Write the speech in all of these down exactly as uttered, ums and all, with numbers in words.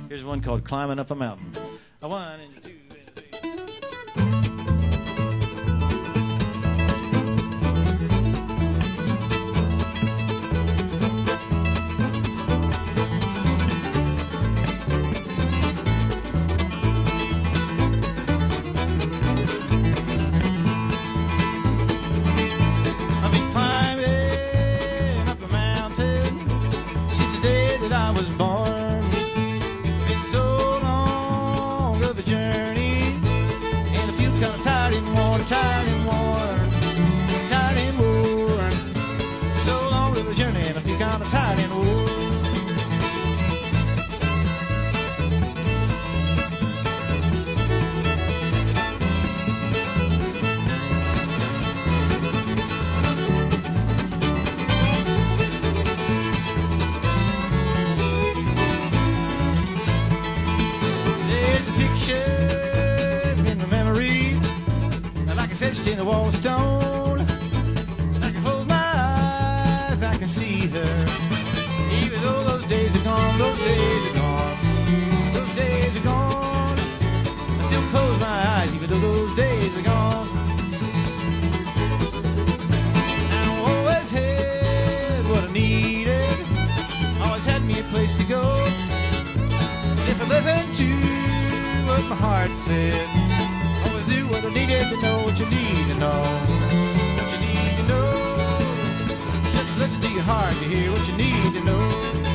Here's one called Climbing Up a Mountain. A one and a two and a three. I've been climbing up a mountain since the day that I was born. Been so long of a journey, and I feel kind of tired and worn, tired and worn, tired and worn. So long of a journey, and I feel kind of tired and worn. There's a picture in my memory, like I etched in the wall of stone. I can close my eyes, I can see her. Even though those days are gone, those days are gone, those days are gone. I still close my eyes, even though those days are gone. I always had what I needed, always had me a place to go. If I listen to what my heart said, always do what I needed to know, what you need to know, what you need to know. Just listen to your heart to hear what you need to know.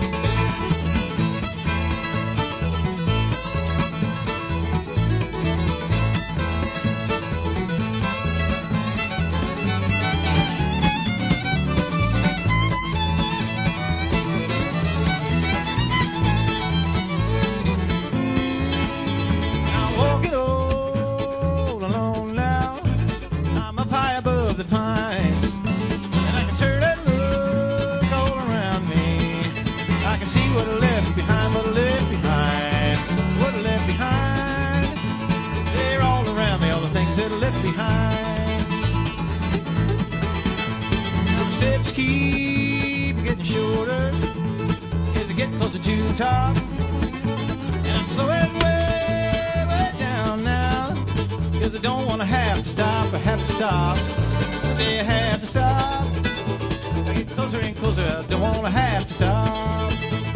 I'm walking all alone now. I'm up high above the pines, and I can turn and look all around me. I can see what I left behind, what I left behind, what I left behind. They're all around me, all the things that I left behind. Now the steps keep getting shorter as I get closer to the top. And I'm slowing way, way down now, 'cause I don't want to have to stop, I have to stop. They have to stop. I get closer and closer, I don't want to have to stop.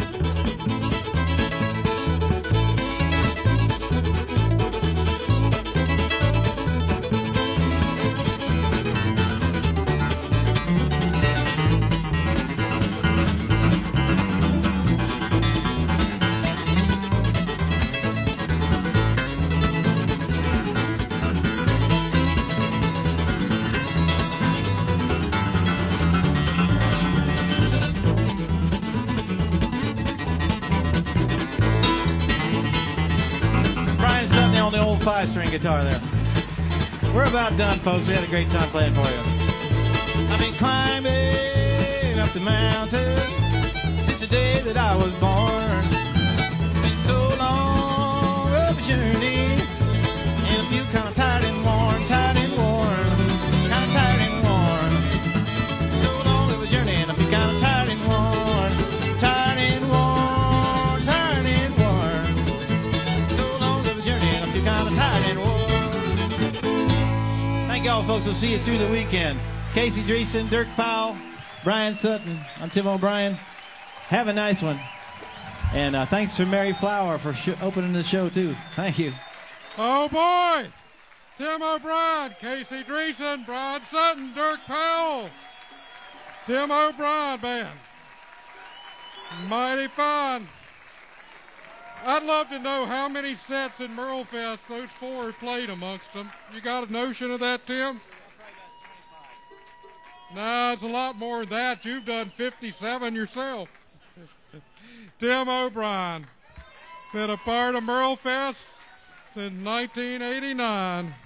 Brian Sutton on the old five-string guitar there. We're about done, folks. We had a great time playing for you. I've been climbing up the mountain since the day that I was born. Been so long of a journey, and I feel kind of tired and worn, tired and worn, kind of tired and worn. So long of a journey, and I feel kind of tired and worn, tired and worn, tired and worn. So long of a journey, and I feel kind of tired and worn. Thank y'all, folks. We'll see you through the weekend. Casey Dreesen, Dirk Powell, Brian Sutton. I'm Tim O'Brien. Have a nice one. And uh, thanks to Mary Flower for sh- opening the show, too. Thank you. Oh boy! Tim O'Brien, Casey Dreesen, Brian Sutton, Dirk Powell. Tim O'Brien Band. Mighty fun. I'd love to know how many sets in Merlefest those four have played amongst them. You got a notion of that, Tim? No, it's a lot more than that. You've done fifty-seven yourself. Tim O'Brien. Been a part of Merlefest since nineteen eighty-nine.